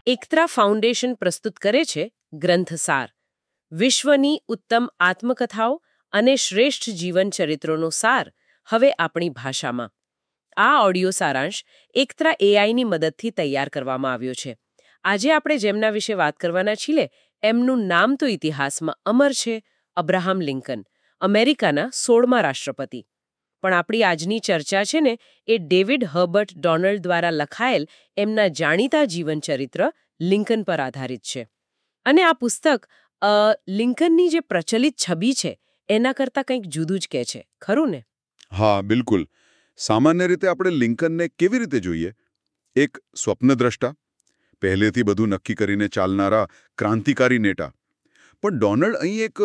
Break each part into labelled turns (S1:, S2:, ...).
S1: એકત્રા foundation પ્રસ્તુત કરે છે ગ્રંથસાર, વિશ્વની ઉત્તમ આત્મકથાઓ અને શ્રેષ્ઠ જીવન ચરિત્રોનો સાર હવે આપણી ભાષામાં. આ ઓડિયો સારાંશ એકત્રા એઆઈની મદદથી તૈયાર કરવામાં આવ્યો છે. આજે આપણે જેમના વિશે વાત કરવાના છીએ એમનું નામ તો ઇતિહાસમાં અમર છે, અબ્રાહમ લિંકન, અમેરિકાના 16મા રાષ્ટ્રપતિ. પણ આપણી આજની ચર્ચા છે ને એ ડેવિડ હર્બર્ટ ડોનલ્ડ દ્વારા લખાયેલ એમના જાણીતા જીવન ચરિત્ર લિંકન પર આધારિત છે. અને આ પુસ્તક લિંકનની જે પ્રચલિત છબી છે એના કરતાં કંઈક જુદું જ કહે છે, ખરું ને?
S2: હા, બિલકુલ. સામાન્ય રીતે આપણે લિંકનને કેવી રીતે જોઈએ? એક સ્વપ્નદ્રષ્ટા, પહેલેથી બધું નક્કી કરીને ચાલનારા ક્રાંતિકારી નેતા. પણ ડોનલ્ડ અહીં એક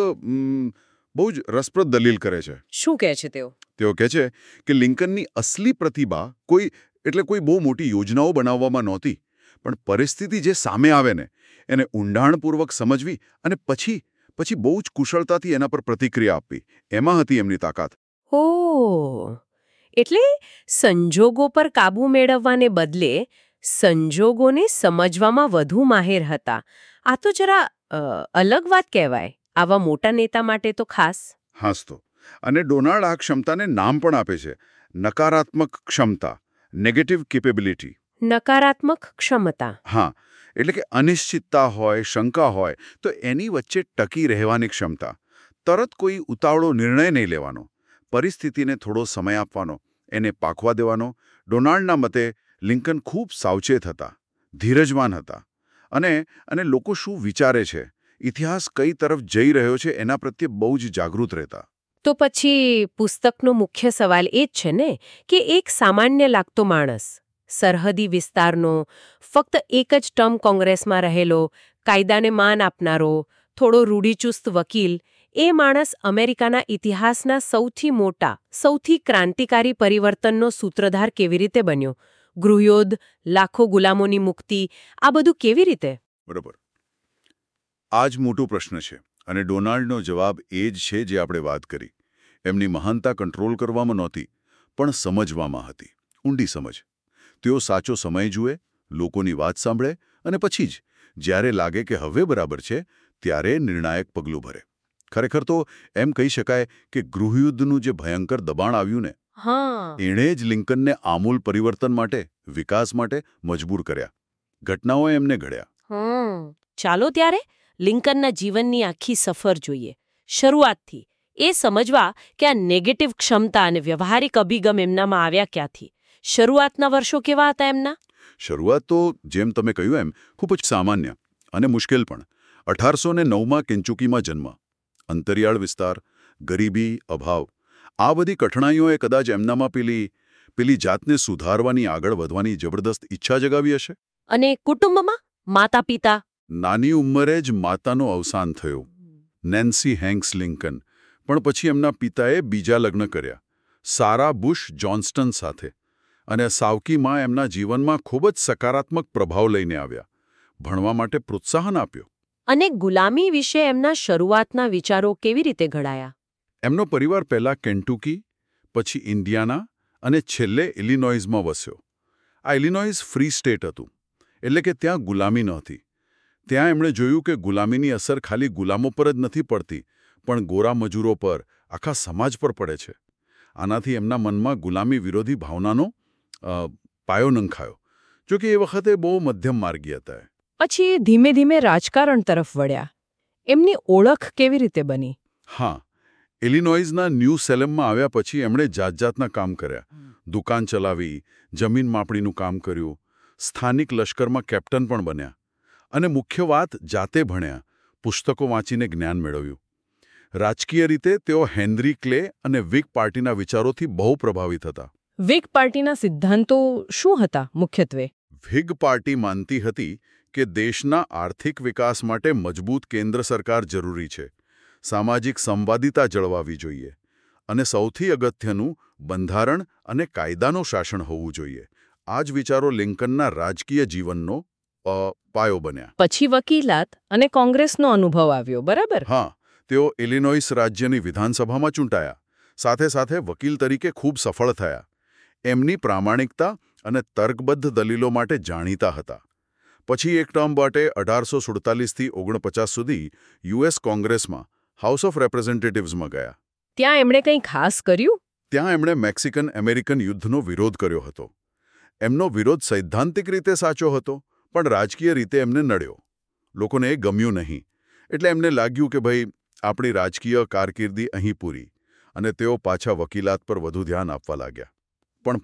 S2: બહુ જ રસપ્રદ દલીલ કરે છે.
S1: શું કહે છે તેઓ?
S2: તેઓ કહે છે કે લિંકનની અસલી પ્રતિભા કોઈ બહુ મોટી યોજનાઓ બનાવવામાં નહોતી, પણ પરિસ્થિતિ જે સામે આવે ને એને ઊંડાણપૂર્વક સમજવી અને પછી બહુ જ કુશળતાથી એના પર પ્રતિક્રિયા આપવી, એમાં હતી એમની તાકાત.
S1: ઓહ, એટલે સંજોગો પર કાબૂ મેળવવાને બદલે સંજોગોને સમજવામાં વધુ માહેર હતા. આ તો જરા અલગ વાત કહેવાય, આવા મોટા નેતા માટે તો ખાસ.
S2: હાસ તો. અને ડોનાલ્ડ આ ક્ષમતાને નામ પણ આપે છે, નકારાત્મક ક્ષમતા, નેગેટિવ કેપેબિલિટી.
S1: નકારાત્મક ક્ષમતા?
S2: હા, એટલે કે અનિશ્ચિતતા હોય, શંકા હોય તો એની વચ્ચે ટકી રહેવાની ક્ષમતા. તરત કોઈ ઉતાવળો નિર્ણય નહીં લેવાનો, પરિસ્થિતિને થોડો સમય આપવાનો, એને પાકવા દેવાનો. ડોનાલ્ડના મતે લિંકન ખૂબ સાવચેત હતા, ધીરજવાન હતા અને લોકો શું વિચારે છે, ઇતિહાસ કઈ તરફ જઈ રહ્યો છે એના પ્રત્યે બહુ જ જાગૃત રહેતા.
S1: તો પછી પુસ્તકનો મુખ્ય સવાલ એ જ છે ને કે એક સામાન્ય લાગતો માણસ, સરહદી વિસ્તારનો, ફક્ત એક જ ટર્મ કોંગ્રેસમાં રહેલો, કાયદાને માન આપનારો, થોડો રૂઢિચુસ્ત વકીલ, એ માણસ અમેરિકાના ઇતિહાસના સૌથી મોટા, સૌથી ક્રાંતિકારી પરિવર્તનનો સૂત્રધાર કેવી રીતે બન્યો? ગૃહયુદ્ધ, લાખો ગુલામોની મુક્તિ, આ બધું કેવી રીતે?
S2: બરોબર. આ જ મોટો પ્રશ્ન છે અને ડોનાલ્ડનો જવાબ એ જ છે જે આપણે વાત કરી. એમની મહાનતા કંટ્રોલ કરવામાં નહોતી, પણ સમજવામાં હતી, ઊંડી સમજ. તેઓ સાચો સમય જુએ, લોકોની વાત સાંભળે અને પછી જ જ્યારે લાગે કે હવે બરાબર છે ત્યારે નિર્ણાયક પગલું ભરે. ખરેખર તો એમ કહી શકાય કે ગૃહયુદ્ધનું જે ભયંકર દબાણ આવ્યું ને, એણે જ લિંકનને આમૂલ પરિવર્તન માટે, વિકાસ માટે મજબૂર કર્યા. ઘટનાઓએ એમને ઘડ્યા.
S1: ચાલો ત્યારે લિંકનના જીવનની આખી સફર જોઈએ, શરૂઆતથી. એ સમજવા કે આ નેગેટિવ ક્ષમતા અને વ્યવહારિક અભિગમ એમનામાં આવ્યા ક્યાંથી. શરૂઆતના વર્ષો કેવા હતા એમના?
S2: શરૂઆત તો જેમ તમે કહ્યું એમ ખૂબ જ સામાન્ય અને મુશ્કેલ પણ. 1809માં કેન્ચુકીમાં જન્મ. અંતરિયાળ વિસ્તાર, ગરીબી, અભાવ, આ બધી કઠણાઈઓએ કદાચ એમનામાં પેલી જાતને સુધારવાની, આગળ વધવાની જબરદસ્ત ઈચ્છા જગાવી હશે.
S1: અને કુટુંબમાં માતા પિતા?
S2: નાની ઉંમરે જ માતાનું અવસાન થયું, નેન્સી હેન્ક્સ લિંકન. પણ પછી એમના પિતાએ બીજા લગ્ન કર્યા, સારા બુશ જોન્સ્ટન સાથે. અને સાવકી માં એમના જીવનમાં ખૂબ જ સકારાત્મક પ્રભાવ લઈને આવ્યા, ભણવા માટે પ્રોત્સાહન આપ્યું.
S1: અને ગુલામી વિશે એમના શરૂઆતના વિચારો કેવી રીતે ઘડાયા?
S2: એમનો પરિવાર પહેલા કેન્ટુકી, પછી ઇન્ડિયાના અને છેલ્લે ઇલિનોઇઝમાં વસ્યો. આ ઇલિનોઇઝ ફ્રી સ્ટેટ હતું, એટલે કે ત્યાં ગુલામી નહોતી. ત્યાં એમણે જોયું કે ગુલામીની અસર ખાલી ગુલામો પર જ નથી પડતી, પણ ગોરા મજૂરો પર, આખા સમાજ પર પડે છે. આનાથી એમના મનમાં ગુલામી વિરોધી ભાવનાનો પાયો નંખાયો. જોકે એ વખતે બહુ મધ્યમ માર્ગી હતા.
S1: પછી ધીમે ધીમે રાજકારણ તરફ વળ્યા. એમની ઓળખ કેવી રીતે બની?
S2: હા, ઇલિનોઇઝના ન્યૂ સેલેમમાં આવ્યા પછી એમણે જાતના કામ કર્યા. દુકાન ચલાવી, જમીન માપણીનું કામ કર્યું, સ્થાનિક લશ્કરમાં કેપ્ટન પણ બન્યા. અને મુખ્ય વાત, જાતે ભણ્યા, પુસ્તકો વાંચીને જ્ઞાન મેળવ્યું. રાજકીય રીતે તેઓ હેનરી ક્લે અને વિગ પાર્ટીના વિચારોથી બહુ પ્રભાવિત હતા.
S1: વિગ પાર્ટીના સિદ્ધાંતો શું હતા મુખ્યત્વે?
S2: વિગ પાર્ટી માનતી હતી કે દેશના આર્થિક વિકાસ માટે મજબૂત કેન્દ્ર સરકાર જરૂરી છે, સામાજિક સંવાદિતા જળવાવી જોઈએ અને સૌથી અગત્યનું બંધારણ અને કાયદાનું શાસન હોવું જોઈએ. આ જ વિચારો લિંકનના રાજકીય જીવનનો પાયો બન્યા.
S1: પછી વકીલાત અને કોંગ્રેસનો અનુભવ આવ્યો, બરાબર?
S2: હા, તેઓ ઇલિનોઇસ રાજ્યની વિધાનસભામાં ચૂંટાયા. સાથે સાથે વકીલ તરીકે ખૂબ સફળ થયા. એમની પ્રામાણિકતા અને તર્કબદ્ધ દલીલો માટે જાણીતા હતા. પછી એક ટર્મ માટે 1847થી 49 સુધી યુએસ કોંગ્રેસમાં હાઉસ ઓફ રેપ્રેઝેન્ટેટિવ્સમાં ગયા.
S1: ત્યાં એમણે કંઈ ખાસ કર્યું?
S2: ત્યાં એમણે મેક્સિકન અમેરિકન યુદ્ધનો વિરોધ કર્યો હતો. એમનો વિરોધ સૈદ્ધાંતિક રીતે સાચો હતો, પણ રાજકીય રીતે એમને નડ્યો. લોકોને એ ગમ્યું નહીં. એટલે એમને લાગ્યું કે ભાઈ આપણી રાજકીય કારકિર્દી અહીં પૂરી, અને તેઓ પાછા વકીલાત પર વધુ ધ્યાન આપવા લાગ્યા. પણ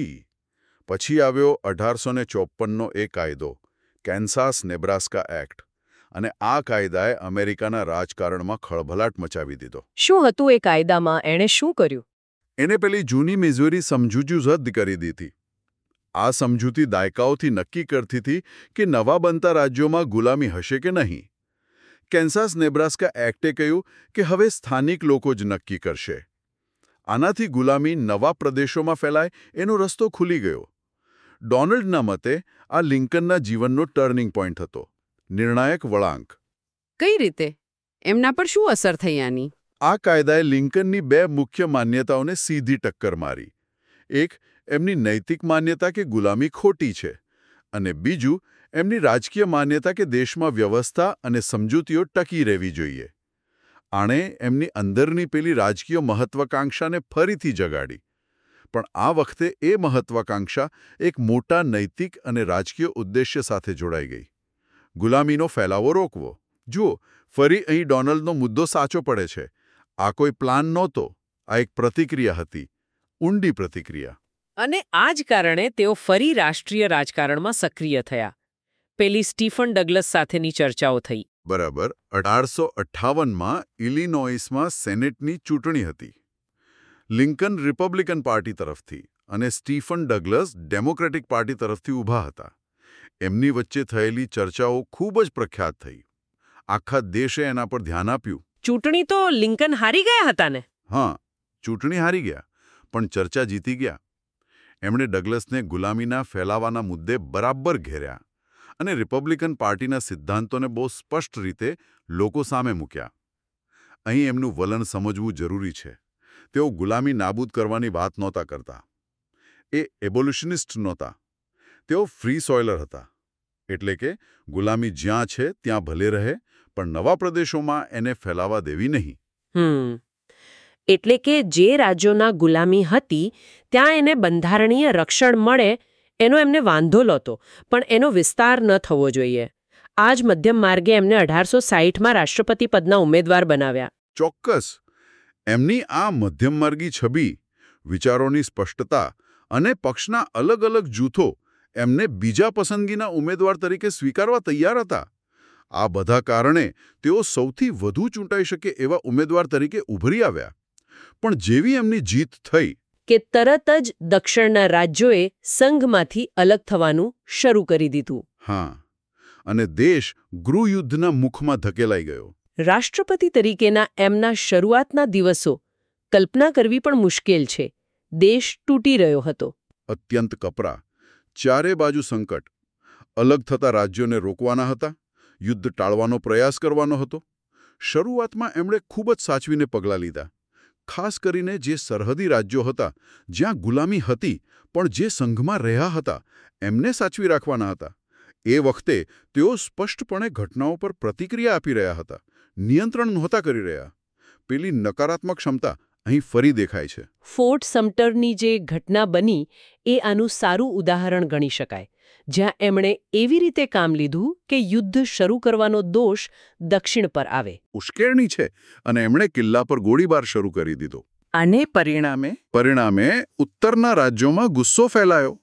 S2: પછી આવ્યો 1854નો એ કાયદો, કેન્સાસ નેબ્રાસ્કા એક્ટ, અને આ કાયદાએ અમેરિકાના રાજકારણમાં ખળભળાટ મચાવી દીધો.
S1: શું હતું એ કાયદામાં? એણે શું કર્યું?
S2: એને પેલી જૂની મિઝોરી સમજૂતી રદ કરી દીધી. આ સમજૂતી દાયકાઓથી નક્કી કરતી હતી કે નવા બનતા રાજ્યોમાં ગુલામી હશે કે નહીં. કેન્સાસ નેબ્રાસ્કા એક્ટે કહ્યું કે હવે સ્થાનિક લોકો જ નક્કી કરશે. આનાથી ગુલામી નવા પ્રદેશોમાં ફેલાય એનો રસ્તો ખુલી ગયો. ડોનાલ્ડના મતે આ લિંકનના જીવનનો ટર્નિંગ પોઈન્ટ હતો, નિર્ણાયક વળાંક.
S3: કઈ રીતે? એમના પર શું અસર થઈ આની?
S2: આ કાયદાએ લિંકનની બે મુખ્ય માન્યતાઓને સીધી ટક્કર મારી. એક, એમની નૈતિક માન્યતા કે ગુલામી ખોટી છે, અને બીજું, એમની રાજકીય માન્યતા કે દેશમાં વ્યવસ્થા અને સમજૂતીઓ ટકી રહેવી જોઈએ. આણે એમની અંદરની પેલી રાજકીય મહત્વાકાંક્ષાને ફરીથી જગાડી. પણ આ વખતે એ મહત્વાકાંક્ષા એક મોટા નૈતિક અને રાજકીય ઉદ્દેશ્ય સાથે જોડાઈ ગઈ. ગુલામીનો ફેલાવો રોકવો. જુઓ, ફરી અહીં ડોનાલ્ડનો મુદ્દો સાચો પડે છે. આ કોઈ પ્લાન નહોતો, આ એક પ્રતિક્રિયા હતી, ઊંડી પ્રતિક્રિયા.
S1: અને આ જ કારણે તેઓ ફરી રાષ્ટ્રીય રાજકારણમાં સક્રિય થયા. પેલી સ્ટીફન ડગલસ સાથેની ચર્ચાઓ થઈ.
S2: બરાબર. 1858માં ઇલિનોઇસમાં સેનેટની ચૂંટણી હતી. લિંકન રિપબ્લિકન પાર્ટી તરફથી અને સ્ટીફન ડગલસ ડેમોક્રેટિક પાર્ટી તરફથી ઊભા હતા. એમની વચ્ચે થયેલી ચર્ચાઓ ખૂબ જ પ્રખ્યાત થઈ. આખા દેશે એના પર ધ્યાન આપ્યું.
S1: ચૂંટણી તો લિંકન હારી ગયા હતા ને?
S2: હા, ચૂંટણી હારી ગયા, પણ ચર્ચા જીતી ગયા. એમણે ડગલસને ગુલામીના ફેલાવાના મુદ્દે બરાબર ઘેર્યા અને રિપબ્લિકન પાર્ટીના સિદ્ધાંતોને બહુ સ્પષ્ટ રીતે લોકો સામે મૂક્યા. અહીં એમનું વલણ સમજવું જરૂરી છે. તેઓ ગુલામી નાબૂદ કરવાની વાત નહોતા કરતા. એ એબોલ્યુશનિસ્ટ નહોતા. તેઓ ફ્રી સોઇલર હતા. એટલે કે ગુલામી જ્યાં છે ત્યાં ભલે રહે, પણ નવા પ્રદેશોમાં એને ફેલાવા દેવી નહીં.
S1: એટલે કે જે રાજ્યોના ગુલામી હતી ત્યાં એને બંધારણીય રક્ષણ મળે એનો એમને વાંધો નહોતો, પણ એનો વિસ્તાર ન થવો જોઈએ. આ જ મધ્યમ માર્ગે એમને 1860માં રાષ્ટ્રપતિ પદના ઉમેદવાર બનાવ્યા.
S2: ચોક્કસ. એમની આ મધ્યમમાર્ગી છબી, વિચારોની સ્પષ્ટતા અને પક્ષના અલગ અલગ જૂથો એમને બીજા પસંદગીના ઉમેદવાર તરીકે સ્વીકારવા તૈયાર હતા. આ બધા કારણે તેઓ સૌથી વધુ ચૂંટાઈ શકે એવા ઉમેદવાર તરીકે ઉભરી આવ્યા. પણ જેવી એમની જીત થઈ
S1: કે તરત જ દક્ષિણના રાજ્યોએ સંઘમાંથી અલગ થવાનું શરૂ કરી દીધું.
S2: હા, અને દેશ ગૃહયુદ્ધના મુખમાં ધકેલાઈ ગયો.
S1: રાષ્ટ્રપતિ તરીકેના એમના શરૂઆતના દિવસો કલ્પના કરવી પણ મુશ્કેલ છે. દેશ તૂટી રહ્યો હતો.
S2: અત્યંત કપરા. ચારે બાજુ સંકટ. અલગ થતા રાજ્યોને રોકવાના હતા, યુદ્ધ ટાળવાનો પ્રયાસ કરવાનો હતો. શરૂઆતમાં એમણે ખૂબ જ સાચવીને પગલાં લીધા. ખાસ કરીને જે સરહદી રાજ્યો હતા, જ્યાં ગુલામી હતી પણ જે સંઘમાં રહ્યા હતા, એમને સાચવી રાખવાના હતા. એ વખતે તેઓ સ્પષ્ટપણે ઘટનાઓ પર પ્રતિક્રિયા આપી રહ્યા હતા, નિયંત્રણ નહોતા કરી રહ્યા. પેલી નકારાત્મક ક્ષમતા અહીં ફરી દેખાય છે.
S1: ફોર્ટ સમટરની જે ઘટના બની એ આનું સારું ઉદાહરણ ગણી શકાય, જ્યાં એમણે એવી રીતે કામ લીધું કે યુદ્ધ શરૂ કરવાનો દોષ દક્ષિણ પર આવે.
S2: ઉશ્કેરણી છે, અને એમણે કિલ્લા પર ગોળીબાર શરૂ કરી દીધો.
S3: અને
S2: પરિણામે ઉત્તરના રાજ્યોમાં ગુસ્સો ફેલાયો.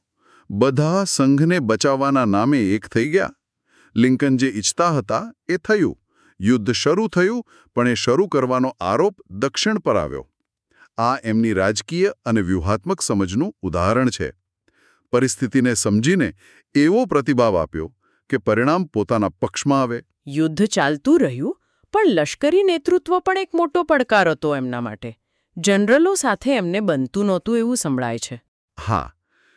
S2: બધા સંઘને બચાવવાના નામે એક થઈ ગયા. લિંકન જે ઈચ્છતા હતા એ થયું. યુદ્ધ શરૂ થયું, પણ એ શરૂ કરવાનો આરોપ દક્ષિણ પર આવ્યો. આ એમની રાજકીય અને વ્યૂહાત્મક સમજનું ઉદાહરણ છે. પરિસ્થિતિને સમજીને એવો પ્રતિભાવ આપ્યો કે પરિણામ પોતાના પક્ષમાં આવે.
S3: યુદ્ધ ચાલતું રહ્યું, પણ લશ્કરી નેતૃત્વ પણ એક મોટો પડકાર હતો એમના માટે. જનરલો સાથે એમને બનતું નહોતું એવું સંભળાય છે.
S2: હા,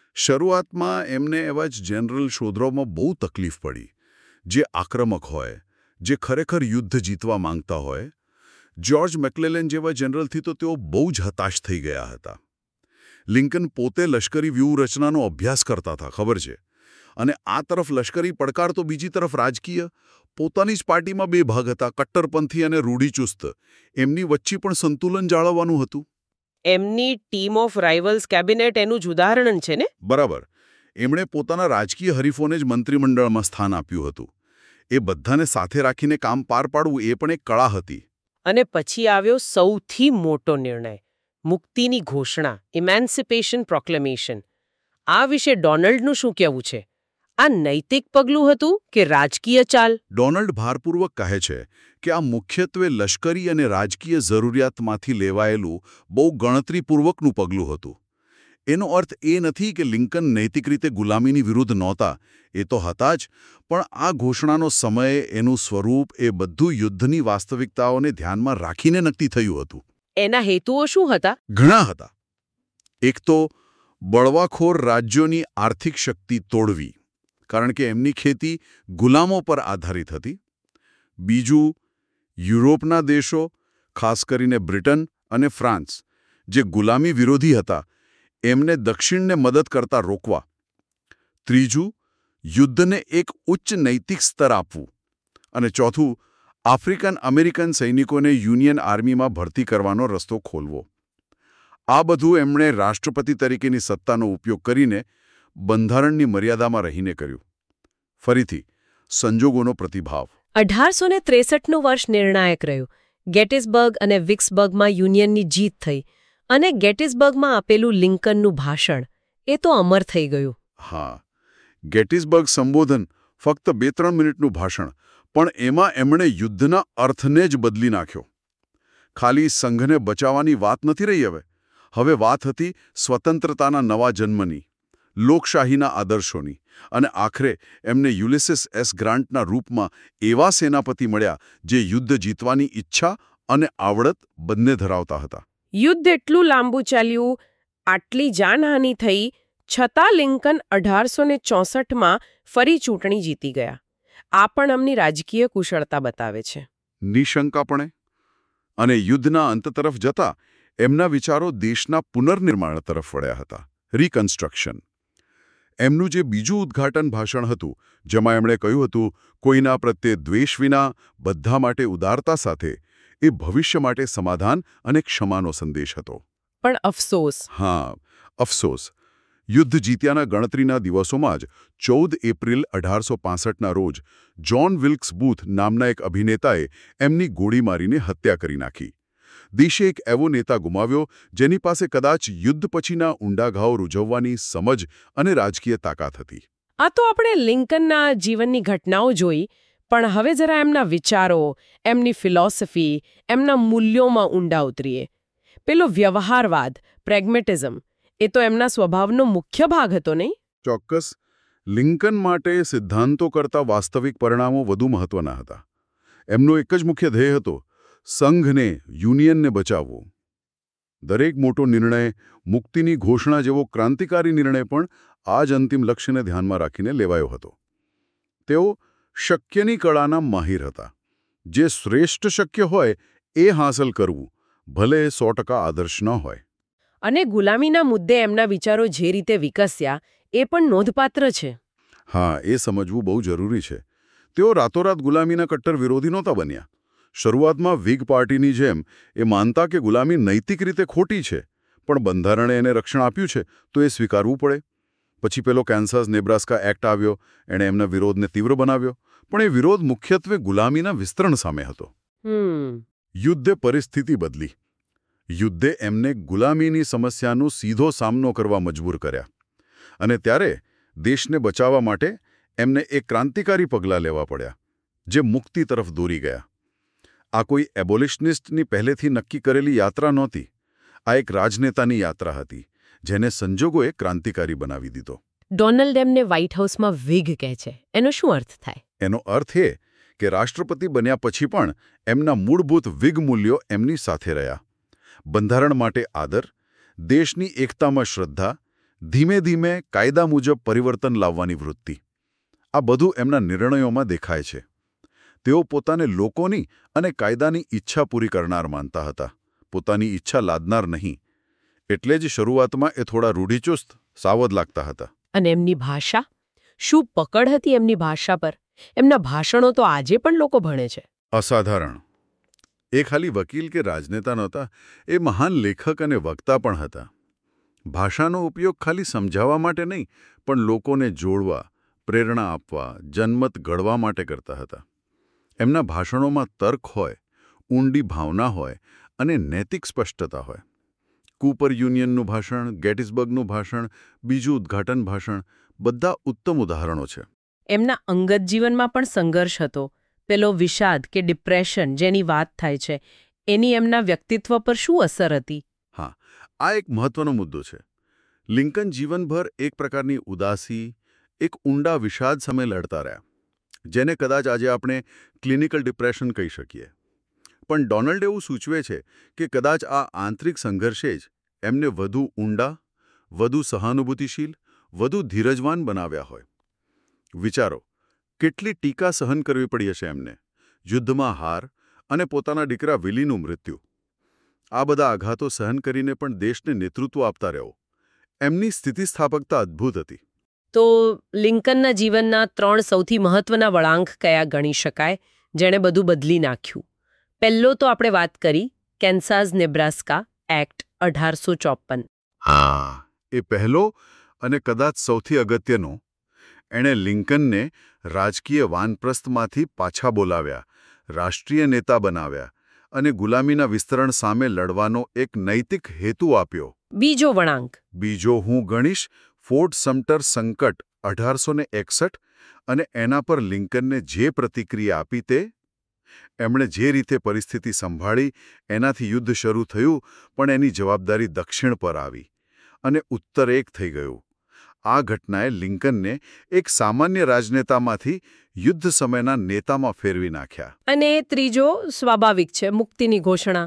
S2: શરૂઆતમાં એમને એવા જ જનરલ શોધવામાં બહુ તકલીફ પડી, જે આક્રમક હોય, જે ખરેખર યુદ્ધ જીતવા માંગતા હોય. જ્યોર્જ મેકલેલેન જેવા જનરલથી તો તેઓ બહુ જ હતાશ થઈ ગયા હતા. લિંકન પોતે લશ્કરી વ્યૂહરચનાનો અભ્યાસ કરતા હતા, ખબર છે. અને આ તરફ લશ્કરી પડકાર તો બીજી તરફ રાજકીય. પોતાની જ પાર્ટીમાં બે ભાગ હતા, કટ્ટરપંથી અને રૂઢિચુસ્ત. એમની વચ્ચે પણ સંતુલન જાળવવાનું હતું.
S1: એમની ટીમ ઓફ રાઇવલ્સ કેબિનેટ એનું જ ઉદાહરણ છે ને?
S2: બરાબર. એમણે પોતાના રાજકીય હરીફોને જ મંત્રીમંડળમાં સ્થાન આપ્યું હતું. એ બધાને સાથે રાખીને કામ પાર પાડવું એ પણ એક કળા હતી.
S1: અને પછી આવ્યો સૌથી મોટો નિર્ણય, મુક્તિની ઘોષણા, ઇમેન્સિપેશન પ્રોક્લેમેશન. આ વિશે ડોનાલ્ડનું શું કહેવું છે? આ નૈતિક પગલું હતું કે રાજકીય ચાલ?
S2: ડોનાલ્ડ ભારપૂર્વક કહે છે કે આ મુખ્યત્વે લશ્કરી અને રાજકીય જરૂરિયાતમાંથી લેવાયેલું બહુ ગણતરીપૂર્વકનું પગલું હતું. એનો અર્થ એ નથી કે લિંકન નૈતિક રીતે ગુલામીની વિરુદ્ધ નહોતા, એ તો હતા જ, પણ આ ઘોષણાનો સમય, એનું સ્વરૂપ, એ બધું યુદ્ધની વાસ્તવિકતાઓને ધ્યાનમાં રાખીને નક્કી થયું હતું.
S1: એના હેતુઓ શું હતા?
S2: ઘણા હતા. એક તો બળવાખોર રાજ્યોની આર્થિક શક્તિ તોડવી, કારણ કે એમની ખેતી ગુલામો પર આધારિત હતી. બીજું, યુરોપના દેશો, ખાસ કરીને બ્રિટન અને ફ્રાન્સ, જે ગુલામી વિરોધી હતા, એમને દક્ષિણને મદદ કરતા રોકવા. ત્રીજું, યુદ્ધને એક ઉચ્ચ નૈતિક સ્તર આપવું. અને ચોથું, આફ્રિકન અમેરિકન સૈનિકોને યુનિયન આર્મીમાં ભરતી કરવાનો રસ્તો ખોલવો. આ બધું એમણે રાષ્ટ્રપતિ તરીકેની સત્તાનો ઉપયોગ કરીને બંધારણની મર્યાદામાં રહીને કર્યું. ફરીથી સંજોગોનો પ્રતિભાવ.
S1: 1863નું વર્ષ નિર્ણાયક રહ્યું. ગેટિસબર્ગ અને વિક્સબર્ગમાં યુનિયનની જીત થઈ અને ગેટિસબર્ગમાં આપેલું લિંકનનું ભાષણ એ તો અમર થઈ ગયું.
S2: હા, ગેટિસબર્ગ સંબોધન ફક્ત 2-3 મિનિટનું ભાષણ, પણ એમાં એમણે યુદ્ધના અર્થને જ બદલી નાખ્યો. ખાલી સંઘને બચાવવાની વાત નથી રહી હવે. હવે વાત હતી સ્વતંત્રતાના નવા જન્મની, લોકશાહીના આદર્શોની, અને આખરે એમને યુલિસિસ એસ ગ્રાન્ટના રૂપમાં એવા સેનાપતિ મળ્યા જે યુદ્ધ જીતવાની ઈચ્છા અને આવડત બંને ધરાવતા હતા.
S1: યુદ્ધ એટલું લાંબુ ચાલ્યું, આટલી જાનહાનિ થઈ, છતાં લિંકન 1864માં ફરી ચૂંટણી જીતી ગયા. આ પણ અમની રાજકીય કુશળતા બતાવે છે.
S2: નિશંકાપણે. અને યુદ્ધના અંત તરફ જતા એમના વિચારો દેશના પુનર્નિર્માણ તરફ વળ્યા હતા, રિકન્સ્ટ્રક્શન. એમનું જે બીજું ઉદ્ઘાટન ભાષણ હતું, જેમાં એમણે કહ્યું હતું કોઈના પ્રત્યે દ્વેષ વિના, બધા માટે ઉદારતા સાથે, એ ભવિષ્ય માટે સમાધાન અને ક્ષમાનો સંદેશ હતો.
S1: પણ અફસોસ.
S2: હા, અફસોસ. યુદ્ધ જીત્યાના ગણતરીના દિવસોમાં જ 14 એપ્રિલ 1865ના રોજ જ્હોન વિલ્કસ બૂથ નામના એક અભિનેતાએ એમની ગોળી મારીને હત્યા કરી નાખી. દેશે એક એવો નેતા ગુમાવ્યો જેની પાસે કદાચ યુદ્ધ પછીના ઊંડા ઘાવ રૂઝવવાની સમજ અને રાજકીય તાકાત હતી.
S1: આ તો આપણે લિંકનના જીવનની ઘટનાઓ જોઈ, પણ હવે જરા એમના વિચારો, એમની ફિલોસોફી, એમના મૂલ્યોમાં ઊંડા ઉતરીએ. પેલો વ્યવહારવાદ, પ્રેગ્મેટિઝમ, એ તો એમના સ્વભાવનો મુખ્ય ભાગ હતો નહીં?
S2: ચોક્કસ. લિંકન માટે સિદ્ધાંતો કરતાં વાસ્તવિક પરિણામો વધુ મહત્વના હતા. એમનો એક જ મુખ્ય ધ્યેય હતો, સંઘને, યુનિયનને બચાવવું. દરેક મોટો નિર્ણય, મુક્તિની ઘોષણા જેવો ક્રાંતિકારી નિર્ણય પણ આ જ અંતિમ લક્ષ્યને ધ્યાનમાં રાખીને લેવાયો હતો. તેઓ શક્યની કળાના માહિર હતા. જે શ્રેષ્ઠ શક્ય હોય એ હાંસલ કરવું, ભલે 100% આદર્શ ન હોય.
S1: અને ગુલામીના મુદ્દે એમના વિચારો જે રીતે વિકસ્યા એ પણ નોંધપાત્ર છે.
S2: હા, એ સમજવું બહુ જરૂરી છે. તેઓ રાતોરાત ગુલામીના કટ્ટર વિરોધી નહોતા બન્યા. શરૂઆતમાં વિગ પાર્ટીની જેમ એ માનતા કે ગુલામી નૈતિક રીતે ખોટી છે, પણ બંધારણે એને રક્ષણ આપ્યું છે તો એ સ્વીકારવું પડે. પછી પેલો કેન્સાસ નેબ્રાસ્કા એક્ટ આવ્યો, એણે એમના વિરોધને તીવ્ર બનાવ્યો, પણ એ વિરોધ મુખ્યત્વે ગુલામીના વિસ્તરણ સામે હતો. યુદ્ધે પરિસ્થિતિ બદલી. યુદ્ધે એમને ગુલામીની સમસ્યાનો સીધો સામનો કરવા મજબૂર કર્યા. અને ત્યારે દેશને બચાવવા માટે એમને એક ક્રાંતિકારી પગલાં લેવા પડ્યા, જે મુક્તિ તરફ દોરી ગયા. આ કોઈ એબોલિશનિસ્ટની પહેલેથી નક્કી કરેલી યાત્રા નહોતી. આ એક રાજનેતાની યાત્રા હતી, જેને સંજોગોએ ક્રાંતિકારી બનાવી દીધો.
S1: ડોનાલ્ડ એમને વ્હાઇટ હાઉસમાં વિગ કહે છે. એનો શું અર્થ થાય?
S2: એનો અર્થ એ કે રાષ્ટ્રપતિ બન્યા પછી પણ એમના મૂળભૂત વિગ મૂલ્યો એમની સાથે રહ્યા. બંધારણ માટે આદર, દેશની એકતામાં શ્રદ્ધા, ધીમે ધીમે કાયદા મુજબ પરિવર્તન લાવવાની વૃત્તિ. આ બધું એમના નિર્ણયોમાં દેખાય છે. તેઓ પોતાને લોકોની અને કાયદાની ઈચ્છા પૂરી કરનાર માનતા હતા, પોતાની ઈચ્છા લાદનાર નહીં. એટલે જ શરૂઆતમાં એ થોડા રૂઢિચુસ્ત, સાવધ લાગતા હતા.
S1: અને એમની ભાષા?
S3: શું પકડ હતી એમની ભાષા પર? એમના ભાષણો તો આજે પણ લોકો ભણે છે.
S2: અસાધારણ. એ ખાલી વકીલ કે રાજનેતા નહોતા, એ મહાન લેખક અને વક્તા પણ હતા. ભાષાનો ઉપયોગ ખાલી સમજાવવા માટે નહીં, પણ લોકોને જોડવા, પ્રેરણા આપવા, જનમત ઘડવા માટે કરતા હતા. એમના ભાષણોમાં તર્ક હોય, ઊંડી ભાવના હોય અને નૈતિક સ્પષ્ટતા હોય. કૂપર યુનિયનનું ભાષણ, ગેટિસબર્ગનું ભાષણ, બીજું ઉદ્ઘાટન ભાષણ, બધા ઉત્તમ ઉદાહરણો છે.
S3: એમના અંગત જીવનમાં પણ સંઘર્ષ હતો. પેલો વિષાદ કે ડિપ્રેશન જેની વાત થાય છે, એની એમના વ્યક્તિત્વ પર શું અસર હતી?
S2: હા, આ એક મહત્વનો મુદ્દો છે. લિંકન જીવનભર એક પ્રકારની ઉદાસી, એક ઊંડા વિષાદ સામે લડતા રહ્યા, જેને કદાચ આજે આપણે ક્લિનિકલ ડિપ્રેશન કહી શકીએ. પણ ડોનાલ્ડ એવું સૂચવે છે કે કદાચ આ આંતરિક સંઘર્ષે જ એમને વધુ ઊંડા, વધુ સહાનુભૂતિશીલ, વધુ ધીરજવાન બનાવ્યા હોય. વિચારો, કેટલી ટીકા સહન કરવી પડી હશે એમને, યુદ્ધમાં હાર અને પોતાના દીકરા વિલીનું મૃત્યુ. આ બધા આઘાતો સહન કરીને પણ દેશને નેતૃત્વ આપતા રહ્યો. એમની સ્થિતિસ્થાપકતા અદ્ભુત હતી.
S1: તો લિંકનના જીવનના 3 સૌથી મહત્વના વળાંક કયા ગણી શકાય, જેણે બધું બદલી નાખ્યું? પહેલો તો આપણે વાત કરી કેન્સાસ નેબ્રાસ્કા એક્ટ 1854.
S2: હા, એ પહેલો અને કદાચ સૌથી અગત્યનો. એણે લિંકનને રાજકીય વાનપ્રસ્થમાંથી પાછા બોલાવ્યા, રાષ્ટ્રીય નેતા બનાવ્યા અને ગુલામીના વિસ્તરણ સામે લડવાનો એક નૈતિક હેતુ આપ્યો.
S1: બીજો વળાંક?
S2: બીજો હું ગણીશ ફોર્ટ સમટર સંકટ 1861 અને એના પર લિંકનને જે પ્રતિક્રિયા આપી તે. એમણે જે રીતે પરિસ્થિતિ સંભાળી, એનાથી યુદ્ધ શરૂ થયું, પણ એની જવાબદારી દક્ષિણ પર આવી અને ઉત્તર એક થઈ ગયું. આ ઘટનાએ લિંકનને એક સામાન્ય રાજનેતામાંથી યુદ્ધ સમયના નેતામાં ફેરવી નાખ્યા.
S1: અને ત્રીજો સ્વાભાવિક છે, મુક્તિની ઘોષણા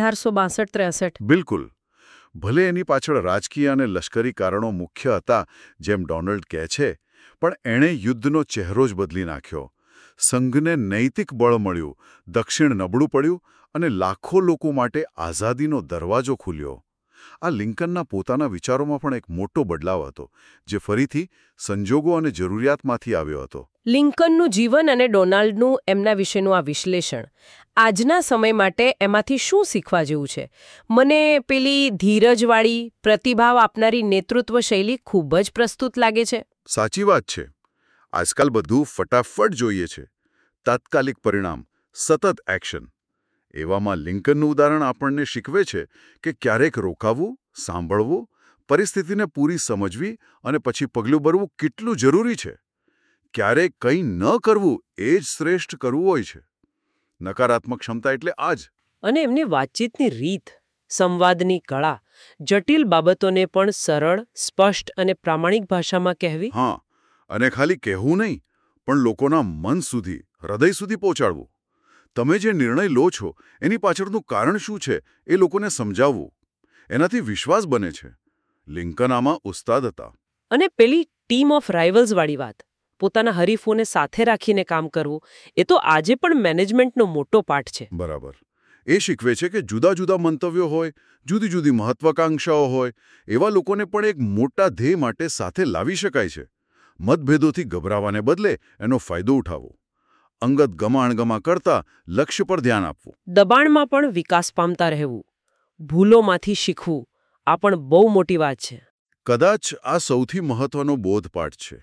S1: 1862-63.
S2: બિલકુલ. ભલે એની પાછળ રાજકીય અને લશ્કરી કારણો મુખ્ય હતા, જેમ ડોનાલ્ડ કહે છે, પણ એણે યુદ્ધનો ચહેરો જ બદલી નાખ્યો. સંઘને નૈતિક બળ મળ્યું, દક્ષિણ નબળું પડ્યું અને લાખો લોકો માટે આઝાદીનો દરવાજો ખુલ્યો. આ લિંકનના પોતાના વિચારોમાં પણ એક મોટો બદલાવ હતો, જે ફરીથી સંજોગો અને જરૂરિયાતમાંથી આવ્યો હતો.
S1: લિંકનનું જીવન અને ડોનાલ્ડનું એમના વિશેનું આ વિશ્લેષણ આજના સમય માટે એમાંથી શું શીખવા જેવું છે? મને પેલી ધીરજવાળી, પ્રતિભાવ આપનારી નેતૃત્વ શૈલી ખૂબ જ પ્રસ્તુત લાગે છે.
S2: સાચી વાત છે. આજકાલ બધું ફટાફટ જોઈએ છે. તાત્કાલિક પરિણામ, સતત એક્શન. એવામાં લિંકનનું ઉદાહરણ આપણને શીખવે છે કે ક્યારેક રોકાવું, સાંભળવું, પરિસ્થિતિને પૂરી સમજવી અને પછી પગલું ભરવું કેટલું જરૂરી છે. ક્યારેક કંઈ ન કરવું એ જ શ્રેષ્ઠ કરવું હોય છે. નકારાત્મક ક્ષમતા એટલે આ જ.
S1: અને એમની વાતચીતની રીત, સંવાદની કળા, જટિલ બાબતોને પણ સરળ, સ્પષ્ટ અને પ્રામાણિક ભાષામાં કહેવી.
S2: હા, અને ખાલી કહેવું નહીં, પણ લોકોના મન સુધી, હૃદય સુધી પહોંચાડવું. તમે જે નિર્ણય લો છો એની પાછળનું કારણ શું છે એ લોકોને સમજાવવું. એનાથી વિશ્વાસ બને છે. લિંકન આમાં ઉસ્તાદ હતા.
S1: અને પેલી ટીમ ઓફ રાઇવલ્સવાળી વાત, પોતાના હરીફોને સાથે રાખીને કામ કરવું, એ તો આજે પણ મેનેજમેન્ટનો મોટો પાઠ છે.
S2: બરાબર. એ શીખવે છે કે જુદા જુદા મંતવ્યો હોય, જુદી જુદી મહત્વાકાંક્ષાઓ હોય, એવા લોકોને પણ એક મોટા ધ્યેય માટે સાથે લાવી શકાય છે. મતભેદોથી ગભરાવાને બદલે એનો ફાયદો ઉઠાવો. અંગત ગમાણગમા કરતા લક્ષ્ય પર ધ્યાન આપવું.
S1: દબાણમાં પણ વિકાસ પામતા રહેવું, ભૂલોમાંથી શીખવું, આ પણ બહુ મોટી વાત છે.
S2: કદાચ આ સૌથી મહત્વનો બોધપાઠ છે.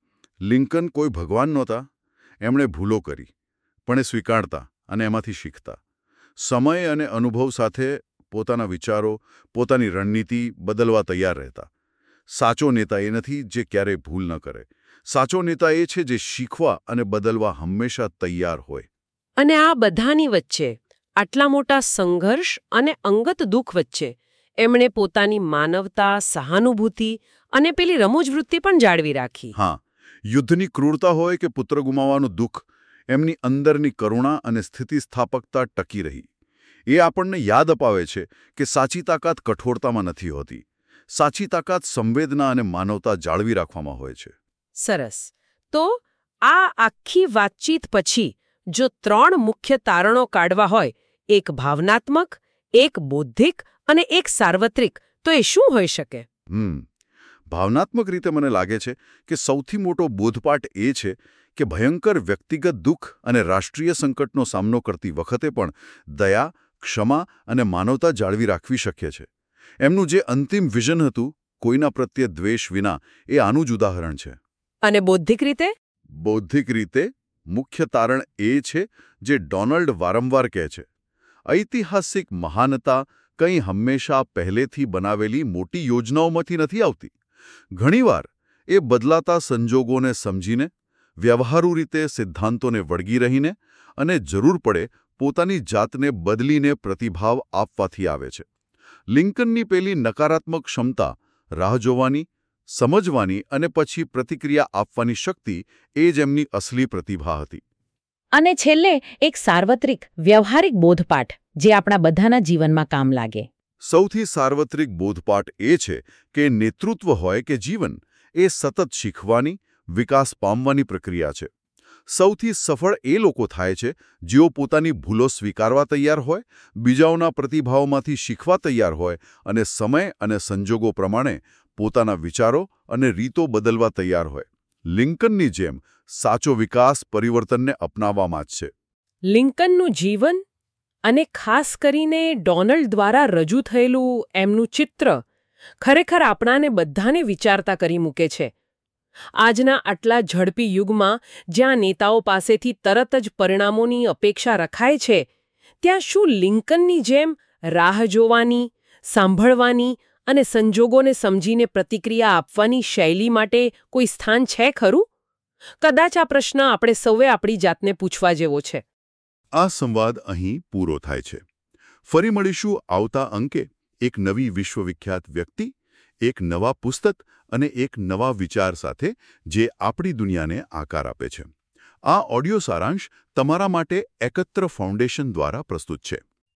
S2: લિંકન કોઈ ભગવાન નહોતા. એમણે ભૂલો કરી, પણ એ સ્વીકારતા અને એમાંથી શીખતા. સમય અને અનુભવ સાથે પોતાના વિચારો, પોતાની રણનીતિ બદલવા તૈયાર રહેતા. સાચો નેતા એ નથી જે ક્યારેય ભૂલ ન કરે. સાચો નેતા એ છે જે શીખવા અને બદલવા હંમેશા તૈયાર હોય.
S1: અને આ બધાની વચ્ચે, આટલા મોટા સંઘર્ષ અને અંગત દુઃખ વચ્ચે, એમણે પોતાની માનવતા, સહાનુભૂતિ અને પેલી રમૂજવૃત્તિ પણ જાળવી રાખી.
S2: હા, યુદ્ધની ક્રૂરતા હોય કે પુત્ર ગુમાવવાનું દુઃખ, એમની અંદરની કરુણા અને સ્થિતિસ્થાપકતા ટકી રહી. એ આપણને યાદ અપાવે છે કે સાચી તાકાત કઠોરતામાં નથી હોતી. સાચી તાકાત સંવેદના અને માનવતા જાળવી રાખવામાં હોય છે.
S1: સરસ. તો આ આખી વાતચીત પછી જો 3 મુખ્ય તારણો કાઢવા હોય, એક ભાવનાત્મક, એક બૌદ્ધિક અને એક સાર્વત્રિક, તો એ શું હોઈ શકે?
S2: ભાવનાત્મક રીતે મને લાગે છે કે સૌથી મોટો બોધપાઠ એ છે કે ભયંકર વ્યક્તિગત દુઃખ અને રાષ્ટ્રીય સંકટનો સામનો કરતી વખતે પણ દયા, ક્ષમા અને માનવતા જાળવી રાખવી શક્ય છે. એમનું જે અંતિમ વિઝન હતું, કોઈના પ્રત્યે દ્વેષ વિના, એ આનું જ ઉદાહરણ છે.
S3: અને બૌદ્ધિક રીતે?
S2: બૌદ્ધિક રીતે મુખ્ય તારણ એ છે જે ડોનાલ્ડ વારંવાર કહે છે: ઐતિહાસિક મહાનતા કંઈ હંમેશા પહેલેથી બનાવેલી મોટી યોજનાઓમાંથી નથી આવતી. ઘણીવાર એ બદલાતા સંજોગોને સમજીને, વ્યવહારુ રીતે સિદ્ધાંતોને વળગી રહીને અને જરૂર પડે પોતાની જાતને બદલીને પ્રતિભાવ આપવાથી આવે છે. લિંકનની પેલી નકારાત્મક ક્ષમતા, રાહ જોવાની, સમજવાની અને પછી પ્રતિક્રિયા આપવાની શક્તિ, એ જ એમની અસલી પ્રતિભા હતી.
S4: અને છેલ્લે એક સાર્વત્રિક, વ્યવહારિક બોધપાઠ જે આપણા બધાના જીવનમાં કામ લાગે.
S2: સૌથી સાર્વત્રિક બોધપાઠ એ છે કે નેતૃત્વ હોય કે જીવન, એ સતત શીખવાની, વિકાસ પામવાની પ્રક્રિયા છે. સૌથી સફળ એ લોકો થાય છે જેઓ પોતાની ભૂલો સ્વીકારવા તૈયાર હોય, બીજાઓના પ્રતિભાવોમાંથી શીખવા તૈયાર હોય અને સમય અને સંજોગો પ્રમાણે પોતાના વિચારો અને રીતો બદલવા તૈયાર હોય. લિંકનની જેમ સાચો વિકાસ પરિવર્તનને અપનાવવામાં જ છે.
S3: લિંકનનું જીવન અને ખાસ કરીને ડોનાલ્ડ દ્વારા રજૂ થયેલું એમનું ચિત્ર ખરેખર આપણાને બધાને વિચારતા કરી મૂકે છે. આજના આટલા ઝડપી યુગમાં જ્યાં નેતાઓ પાસેથી તરત જ પરિણામોની અપેક્ષા રખાય છે, ત્યાં શું લિંકનની જેમ રાહ જોવાની, સાંભળવાની અને સંજોગોને સમજીને પ્રતિક્રિયા આપવાની શૈલી માટે કોઈ સ્થાન છે ખરું? કદાચ આ પ્રશ્ન આપણે સૌએ આપણી જાતને પૂછવા જેવો છે.
S2: આ સંવાદ અહીં પૂરો થાય છે. ફરી મળીશું આવતા અંકે એક નવી વિશ્વવિખ્યાત વ્યક્તિ, એક નવા પુસ્તક અને એક નવા વિચાર સાથે જે આપણી દુનિયાને આકાર આપે છે. આ ઓડિયો સારાંશ તમારા માટે એકત્ર ફાઉન્ડેશન દ્વારા પ્રસ્તુત છે.